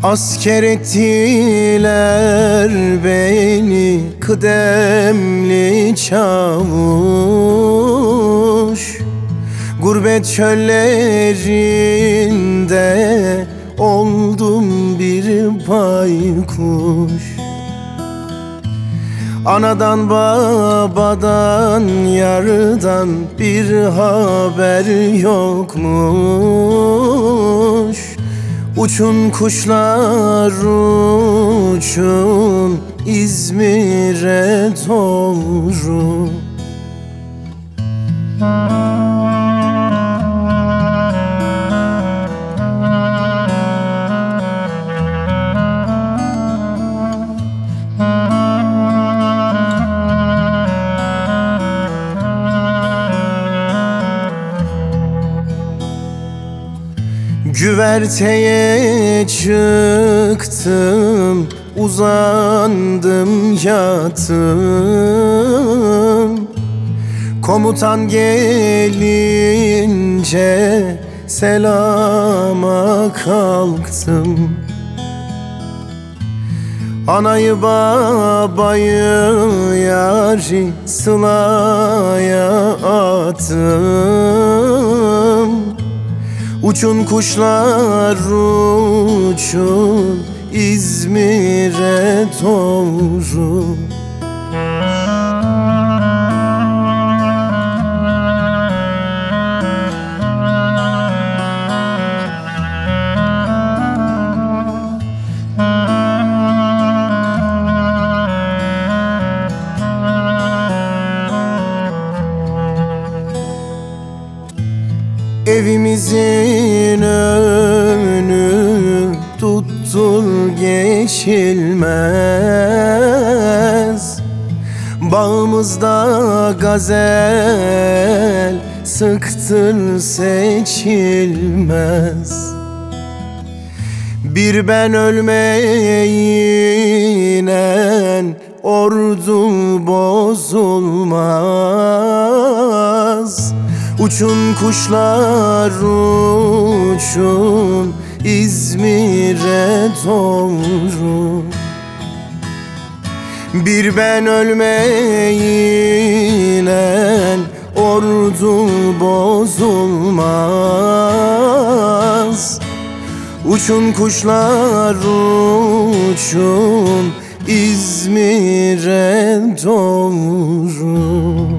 Asker ettiler beni kıdemli çavuş. Gurbet çöllerinde oldum bir baykuş. Anadan babadan yardan bir haber yokmuş. Uçun kuşlar uçun İzmir'e doğru. Güverteye çıktım, uzandım yattım. Komutan gelince selama kalktım. Anayı babayı yari sılaya attım. Uçun kuşlar uçun İzmir'e doğru. Evimizin önü tuttur geçilmez. Bağımızda gazel sıktır seçilmez. Bir ben ölmeyinen ordu bozulmaz. Uçun kuşlar uçun İzmir'e doğru. Bir ben ölmeyinen ordu bozulmaz. Uçun kuşlar uçun İzmir'e doğru.